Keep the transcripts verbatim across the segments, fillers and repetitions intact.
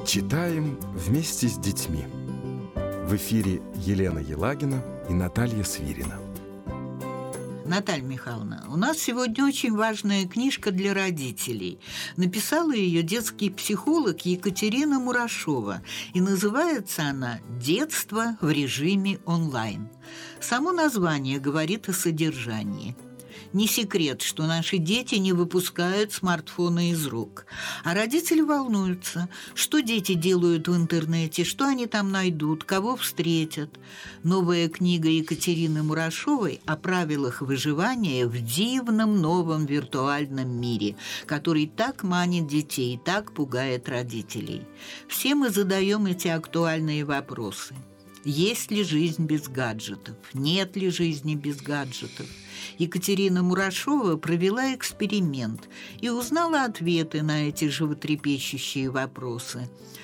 Читаем вместе с детьми. В эфире Елена Елагина и Наталья Свирина. Наталья Михайловна, у нас сегодня очень важная книжка для родителей. Написала ее детский психолог Екатерина Мурашова. И называется она «Детство в режиме онлайн». Само название говорит о содержании. Не секрет, что наши дети не выпускают смартфоны из рук. А родители волнуются, что дети делают в интернете, что они там найдут, кого встретят. Новая книга Екатерины Мурашовой о правилах выживания в дивном новом виртуальном мире, который так манит детей, так пугает родителей. Все мы задаем эти актуальные вопросы. Есть ли жизнь без гаджетов? Нет ли жизни без гаджетов? Екатерина Мурашова провела эксперимент и узнала ответы на эти животрепещущие вопросы.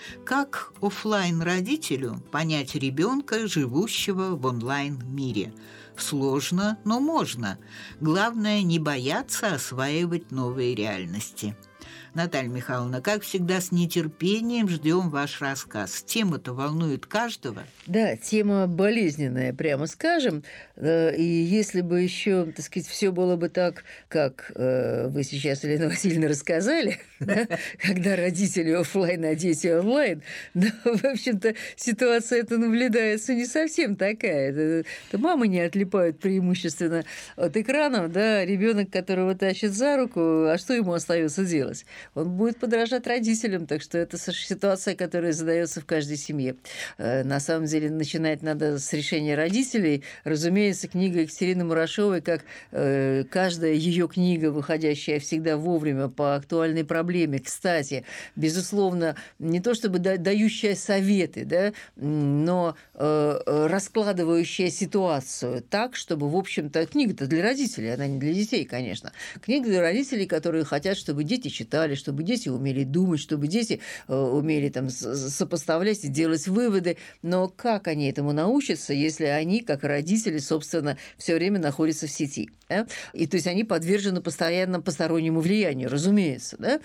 Как офлайн-родителю понять ребенка, живущего в онлайн-мире? Сложно, но можно. Главное, не бояться осваивать новые реальности. Наталья Михайловна, как всегда, с нетерпением ждем ваш рассказ. Тема-то волнует каждого. Да, тема болезненная, прямо скажем. И если бы еще, так сказать, все было бы так, как вы сейчас, Елена Васильевна, рассказали, да, когда родители офлайн, а дети онлайн, но, в общем-то, ситуация эта наблюдается не совсем такая. Это, это мамы не отлипают преимущественно от экранов, да, ребенок, которого тащит за руку, а что ему остается делать? Он будет подражать родителям, так что это ситуация, которая задается в каждой семье. На самом деле, начинать надо с решения родителей. Разумеется, книга Екатерины Мурашовой, как каждая ее книга, выходящая всегда вовремя по актуальной проблеме, кстати, безусловно, не то чтобы дающая советы, да, но раскладывающая ситуацию так, чтобы, в общем-то, книга-то для родителей, она не для детей, конечно. Книга для родителей, которые хотят, чтобы дети читали, чтобы дети умели думать, чтобы дети э, умели там сопоставлять и делать выводы. Но как они этому научатся, если они, как родители, собственно, все время находятся в сети? Да? И то есть они подвержены постоянно постороннему влиянию, разумеется. Да?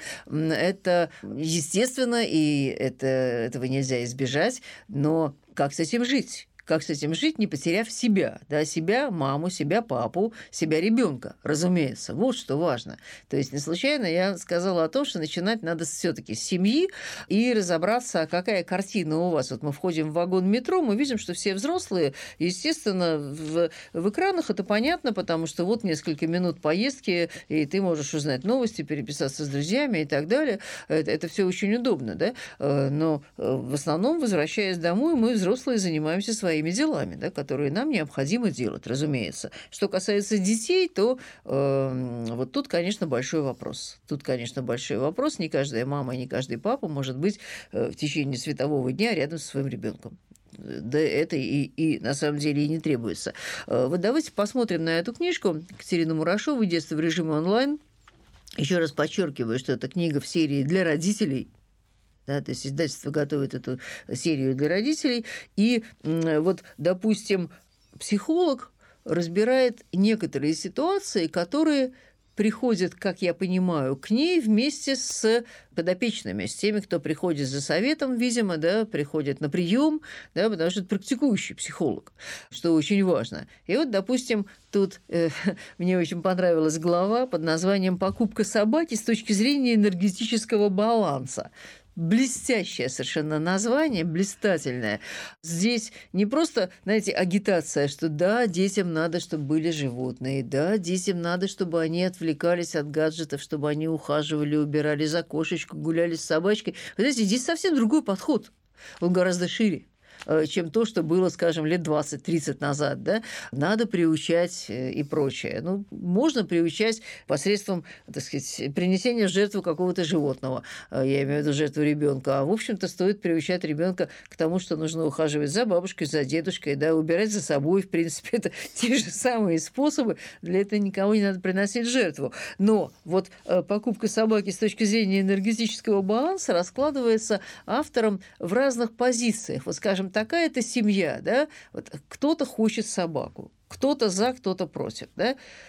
Это естественно, и это, этого нельзя избежать, но как с этим жить? Как с этим жить, не потеряв себя, да, себя, маму, себя, папу, себя, ребенка, разумеется. Вот что важно. То есть не случайно я сказала о том, что начинать надо все-таки с семьи и разобраться, какая картина у вас. Вот мы входим в вагон метро, мы видим, что все взрослые, естественно, в, в экранах это понятно, потому что вот несколько минут поездки, и ты можешь узнать новости, переписаться с друзьями и так далее. Это, это все очень удобно, да? Но в основном, возвращаясь домой, мы, взрослые, занимаемся своими делами, да, которые нам необходимо делать, разумеется. Что касается детей, то э, вот тут, конечно, большой вопрос. Тут, конечно, большой вопрос. Не каждая мама и не каждый папа может быть э, в течение светового дня рядом со своим ребенком. Да это и, и на самом деле и не требуется. Э, вот давайте посмотрим на эту книжку Екатерины Мурашовой «Детство в режиме онлайн». Еще раз подчеркиваю, что это книга в серии для родителей. Да, то есть издательство готовит эту серию для родителей. И вот, допустим, психолог разбирает некоторые ситуации, которые приходят, как я понимаю, к ней вместе с подопечными, с теми, кто приходит за советом, видимо, да, приходит на прием, да, потому что это практикующий психолог, что очень важно. И вот, допустим, тут э, мне очень понравилась глава под названием «Покупка собаки с точки зрения энергетического баланса». Блестящее совершенно название, блистательное. Здесь не просто, знаете, агитация, что да, детям надо, чтобы были животные, да, детям надо, чтобы они отвлекались от гаджетов, чтобы они ухаживали, убирали за кошечку, гуляли с собачкой. Вы знаете, здесь совсем другой подход, он гораздо шире, чем то, что было, скажем, лет двадцать-тридцать назад, да, надо приучать и прочее. Ну, можно приучать посредством, так сказать, принесения в жертву какого-то животного, я имею в виду жертву ребенка. А, в общем-то, стоит приучать ребенка к тому, что нужно ухаживать за бабушкой, за дедушкой, да, убирать за собой, в принципе, это те же самые способы, для этого никого не надо приносить в жертву. Но вот покупка собаки с точки зрения энергетического баланса раскладывается автором в разных позициях. Вот, скажем, такая-то семья, да, вот кто-то хочет собаку, кто-то за, кто-то против, да.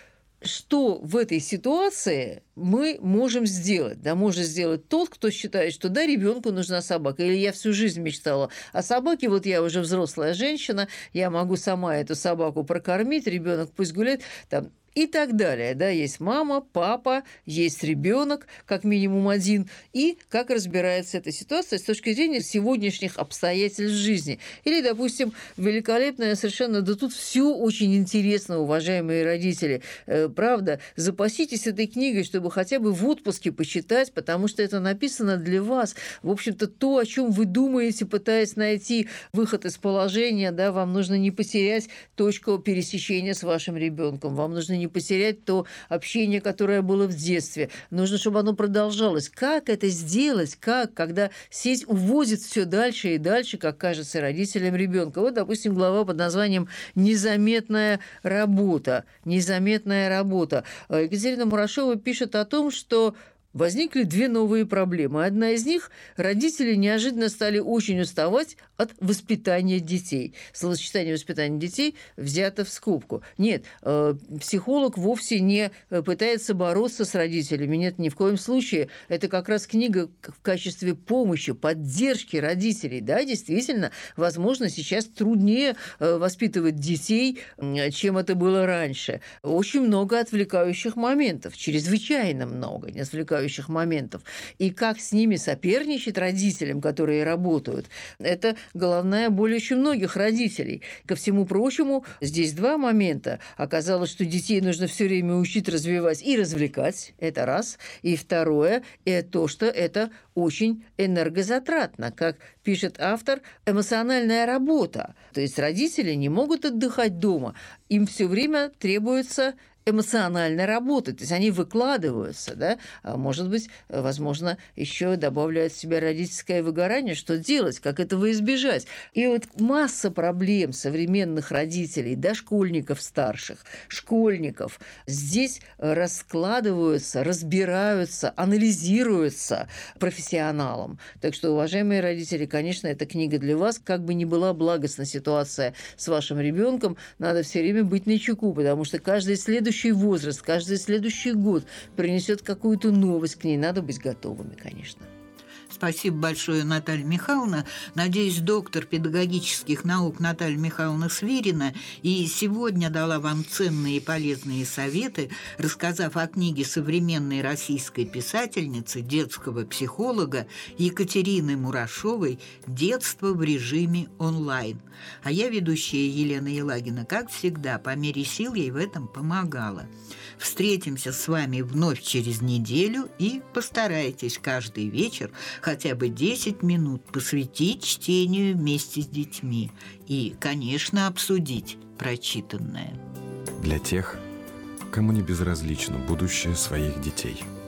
что в этой ситуации мы можем сделать? Да, может сделать тот, кто считает, что да, ребенку нужна собака. Или я всю жизнь мечтала о собаке, вот я уже взрослая женщина, я могу сама эту собаку прокормить, ребенок пусть гуляет. Там, и так далее. Да, есть мама, папа, есть ребенок, как минимум один, и как разбирается эта ситуация с точки зрения сегодняшних обстоятельств жизни. Или, допустим, великолепная совершенно, да тут все очень интересно, уважаемые родители. Э, правда, запаситесь этой книгой, чтобы хотя бы в отпуске почитать, потому что это написано для вас. В общем-то, то, о чем вы думаете, пытаясь найти выход из положения, да, вам нужно не потерять точку пересечения с вашим ребенком, вам нужно не потерять то общение, которое было в детстве. Нужно, чтобы оно продолжалось. Как это сделать? Как? Когда сеть увозит все дальше и дальше, как кажется родителям ребенка. Вот, допустим, глава под названием «Незаметная работа». Незаметная работа. Екатерина Мурашова пишет о том, что возникли две новые проблемы. Одна из них – родители неожиданно стали очень уставать от воспитания детей. Словосочетание «воспитание детей» взято в скобку. Нет, э, психолог вовсе не пытается бороться с родителями. Нет, ни в коем случае. Это как раз книга в качестве помощи, поддержки родителей. Да, действительно, возможно, сейчас труднее э, воспитывать детей, чем это было раньше. Очень много отвлекающих моментов, чрезвычайно много отвлекающих моментов. И как с ними соперничать родителям, которые работают, это головная боль очень многих родителей. Ко всему прочему, здесь два момента. Оказалось, что детей нужно все время учить, развивать и развлекать. Это раз. И второе – это то, что это очень энергозатратно. Как пишет автор, эмоциональная работа. То есть родители не могут отдыхать дома. Им все время требуется эмоционально работать, то есть они выкладываются, да, а может быть, возможно, еще добавляют в себя родительское выгорание, что делать, как этого избежать. И вот масса проблем современных родителей, дошкольников старших, школьников, здесь раскладываются, разбираются, анализируются профессионалом. Так что, уважаемые родители, конечно, эта книга для вас, как бы ни была благостна ситуация с вашим ребенком, надо все время быть начеку, потому что каждый следующий возраст, каждый следующий год принесет какую-то новость, к ней надо быть готовыми, конечно. Спасибо большое, Наталья Михайловна. Надеюсь, доктор педагогических наук Наталья Михайловна Свирина и сегодня дала вам ценные и полезные советы, рассказав о книге современной российской писательницы, детского психолога Екатерины Мурашовой «Детство в режиме онлайн». А я, ведущая Елена Елагина, как всегда, по мере сил ей в этом помогала. Встретимся с вами вновь через неделю и постарайтесь каждый вечер хотя бы десять минут посвятить чтению вместе с детьми и, конечно, обсудить прочитанное. Для тех, кому не безразлично будущее своих детей.